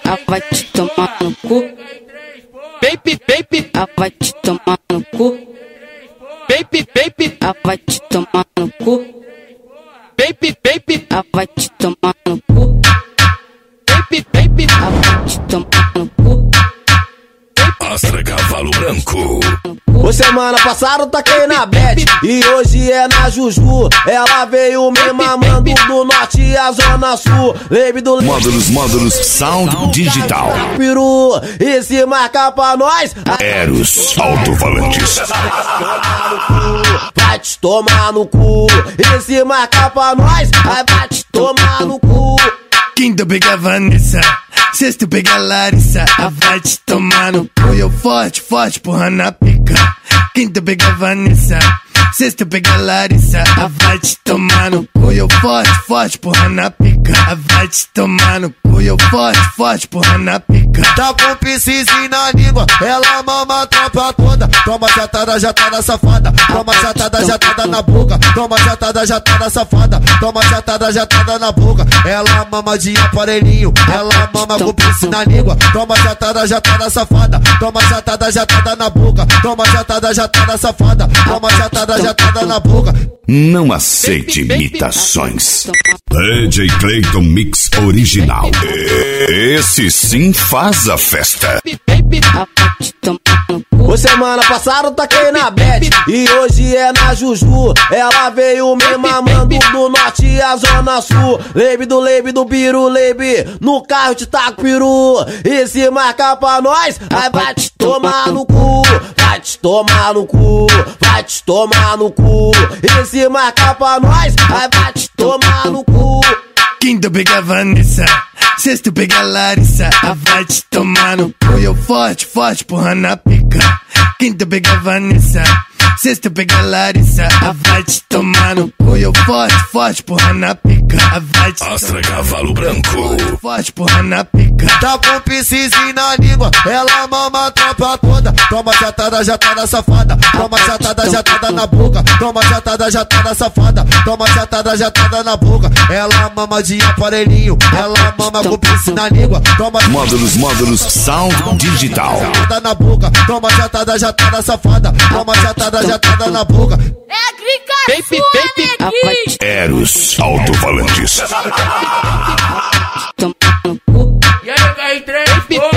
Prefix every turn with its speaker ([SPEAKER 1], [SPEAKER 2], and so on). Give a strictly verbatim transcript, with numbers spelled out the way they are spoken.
[SPEAKER 1] ela vai te tomar no cu. Baby, baby, ela vai te tomar no cu. Baby, baby, ela vai te tomar no cu. Baby, baby, ela vai te tomar no cu. Baby, baby, ela vai te tomar no cu.
[SPEAKER 2] Astra Cavalo Branco.
[SPEAKER 3] Ô, semana passada eu taquei na Beth e hoje é na Juju. Ela veio me mamando do norte à zona sul. Leve do
[SPEAKER 2] Módulos, módulos, sound digital.
[SPEAKER 3] Peru, e se marcar pra nós
[SPEAKER 2] Eros Alto-Falantes.
[SPEAKER 3] vai te tomar no cu. E se marcar pra nós vai te tomar no cu.
[SPEAKER 4] Quinta pega Vanessa, sexta pega Larissa, a vai te tomar no cu. Eu forte, forte, porra na pica. Quinta pega Vanessa, sexta pega Larissa, a vai te tomar no cu. Eu forte, forte, porra na pica. A vai te tomar no cu. Eu forte, forte, porra na pica.
[SPEAKER 5] Tá com piscizinho na língua, ela mama a tropa toda. Toma jatada, jatada safada. Toma jatada, jatada na boca. Toma jatada, jatada safada. Toma jatada, jatada na boca. Ela mama de aparelhinho, ela mama com piscina na língua. Toma jatada, jatada safada. Toma jatada, jatada na boca. Toma jatada, jatada safada. Toma jatada, jatada na boca.
[SPEAKER 2] Não aceite imitações. D J Clayton Mix Original. Esse sim faz a festa.
[SPEAKER 3] Ô, semana passada eu taquei na Beth e hoje é na Juju. Ela veio me mamando do norte à zona sul. Lebe do lebe do piru, lebe no carro te taco peru. E se marcar pra nós, aí vai te tomar no cu. Vai te tomar no cu, vai te tomar no cu. E se marcar pra nós, aí vai te tomar no cu.
[SPEAKER 4] Quinta pega Vanessa, sexta pega Larissa, a vai te tomar no cu. Eu forte, forte, porra na pica. Quinta pega Vanessa, sexta pega Larissa, a vai te tomar no cu. Eu forte, forte, porra na pica. A vai te
[SPEAKER 2] Astra Cavalo Branco.
[SPEAKER 4] forte, porra na pica.
[SPEAKER 5] Tá com piscizinho na língua, ela mama a tropa toda. Toma jatada, jatada safada. Toma jatada, jatada na boca. Toma jatada, jatada safada. Toma jatada, jatada na boca. Ela mama de aparelhinho, ela mama com piscina na língua. Toma
[SPEAKER 2] Módulos, módulos, sound digital.
[SPEAKER 5] jatada na boca. Toma jatada, jatada safada. Toma jatada, jatada na boca.
[SPEAKER 6] É gricação, neguinho!
[SPEAKER 2] Eros Alto-Falantes.
[SPEAKER 1] Tomar no cu.
[SPEAKER 7] E aí, K três,